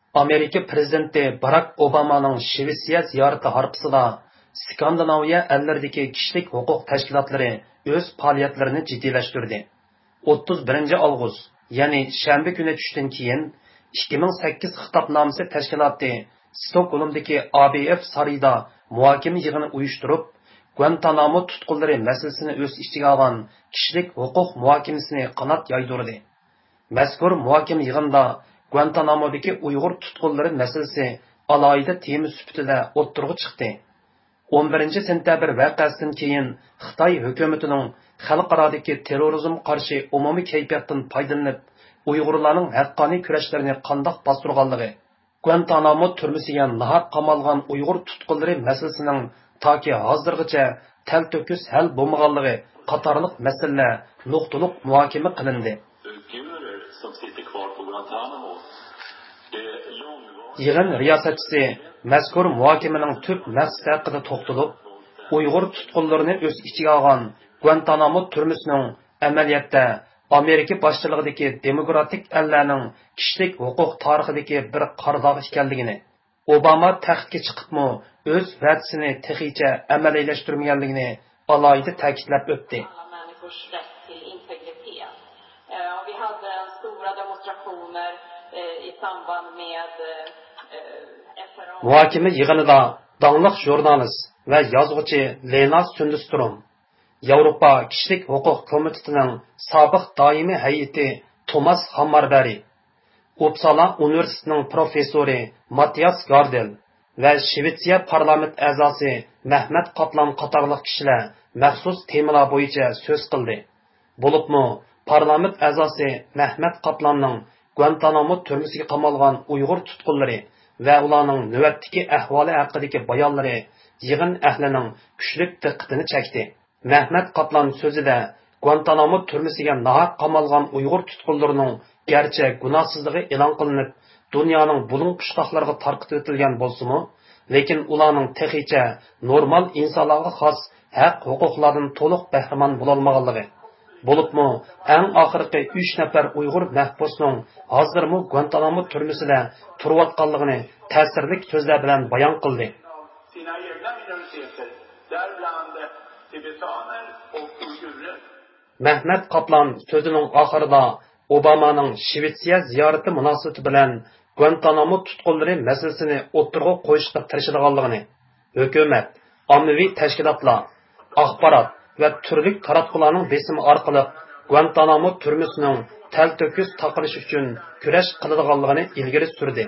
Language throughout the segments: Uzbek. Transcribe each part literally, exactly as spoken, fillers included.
Amerika prezidenti Barack Obamaning Shvetsiya ziyorati harqisida Skandinaviya ellərdəki kişilik huquq tashkilotlari o'z faoliyatlarini jiddiylashtirdi. o'ttiz birinchi avgust, ya'ni shanba kuni tushdan keyin ikki ming sakkiz xitobnomasi tashkiloti Stokgolmdagi A B F sarayida muhokama yig'ini uyushtirib, Guantanamo tutqunlari masalasini o'z ichiga olgan kishilik huquq muhokamasini qanot yaydirdi. Mazkur muhokama yig'inida Guantanamodagi Uyg'ur tutqunlari masalasi alohida tema sifatida o'ttirg'i chiqdi. o'n birinchi sentabr voqeasidan keyin Xitoy hukumatining xalqarodagi terrorizmga qarshi umumiy kayfiyatdan foydalanib, Uyg'urlarning haqqoniy kurashlarini qandoq bostirganligi, Guantanamo turmasiga nahaq qamalgan Uyg'ur tutqunlari masalasining toki hozirgacha talto'kis hal bo'lmaganligi qatorliq masalalar nuqtaliq muhokama qilindi. Yig'in riyosatchisi mazkur muhokamaning tub maqsadi haqida to'xtalib, Uyg'ur tutqunlarini o'z ichiga olgan Guantanamo turmasining amaliyotda Amerika boshchiligidagi demokratik ellarning kishilik huquq tarixidagi bir qardoq ekanligini, Obama taxtga chiqibmi o'z va'dasini texicha amaliyalashtirmaganligini alohida ta'kidlab o'tdi. Muhokama yig'inida dangliq jurnalist va yozuvchi Lena Sundstrom, Yevropa kishilik huquq komitetining sobiq doimiy hay'ati Thomas Hammarberg, Uppsala universitetining professori Mattias Gardel va Shvetsiya parlament a'zosi Mehmet Kaplan qatorliq kishilar maxsus temalar bo'yicha so'z qildi. Bo'libmi, parlament a'zosi Mehmet Kaplanning Guantanamo turmasiga qamalgan Uyg'ur tutqunlari va ularning navbatdagi ahvoli haqidagi bayonlari yig'in ahlining kuchli diqqatini chekdi. Mehmet Kaplan so'zida Guantanamo turmasiga nahaq qamalgan Uyg'ur tutqunlarining garchi gunohsizligi e'lon qilinib, dunyoning bulung pushtoqlariga tarqatib o'tilgan bo'lsa-mu, lekin ularning texicha normal insonlarga xos haq huquqlardan to'liq bahramon bo'lolmaganligi, bo'libmi eng oxirgi uch nafar Uyg'ur mahbusning hozirmi Guantanamo turmasida turayotganligini ta'sirli so'zlar bilan bayon qildi. Mehmet Kaplan so'zining oxirida Obamaning Shvetsiya ziyorati munosabati bilan Guantanamo tutqunlari masalasini o'ttirg'i qo'yishga tirishadiganligini, hukumat, ommaviy tashkilotlar, axborot va turli taratqularning besimi orqali Guantanamo turmasining talto'kis taqilishi uchun kurash qiladiganligini ilgari surdi.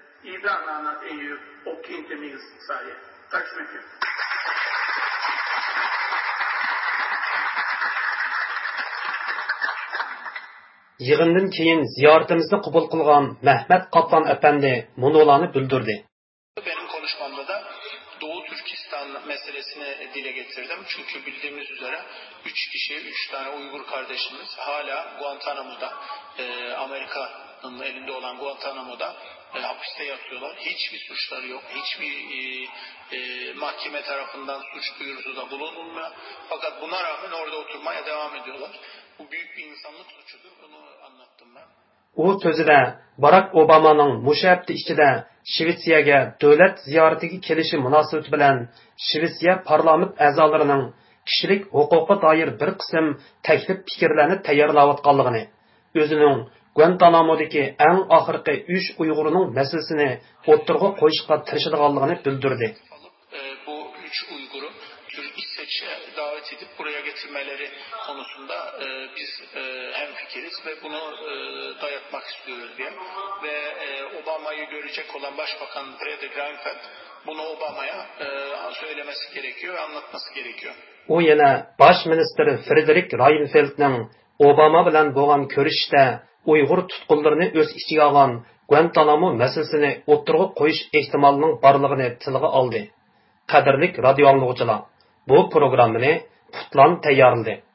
Yig'indan keyin ziyoratimizni qabul qilgan Mehmet Kaplan efendi monolarni bildirdi. Benim konuşmamda da Doğu Türkistan meselesini dile getirdim. Çünkü bildiğimiz üzere üç kişi, üç tane Uygur kardeşimiz hala Guantanamo'da, e, Amerika'nın elinde olan Guantanamo'da e, hapiste yatıyorlar. Hiçbir suçları yok. Hiçbir e, e, mahkeme tarafından suç duyurusu da bulunulmuyor. Fakat buna rağmen orada oturmaya devam ediyorlar. Bu büyük bir insanlık suçudur. Bunu anlattım ben. U so'zida Barack Obamaning mushabti ichida Shvetsiyaga davlat ziyoratiga kelishi munosabati bilan Shvetsiya parlament a'zolarining kishilik huquqiga doir bir qism taklif fikrlarni tayyorlayotganligini, o'zining Guantanamodagi eng oxirgi uch Uyg'urning masalasini o'ttirg'i qo'yishga tirishadiganligini bildirdi. Bu üç Uygur'u İsveç'e davet edip buraya getirmeleri konusunda e, biz e, hemfikiriz ve bunu e, dayatmak istiyoruz diye. Ve e, Obama'yı görecek olan Başbakan Fredrik Reinfeldt bunu Obama'ya e, söylemesi gerekiyor ve anlatması gerekiyor. O yana Baş Minister Fredrik Reinfeldtning Obama bilan bo'lgan ko'rishda Uyg'ur tutqunlarini o'z ichiga olgan Guantanamo masalasini o'ttirg'i qo'yish ehtimolining borligini tilga oldi. Qadrli radio anglovchilar, bu programmani Putlan tayyorladi.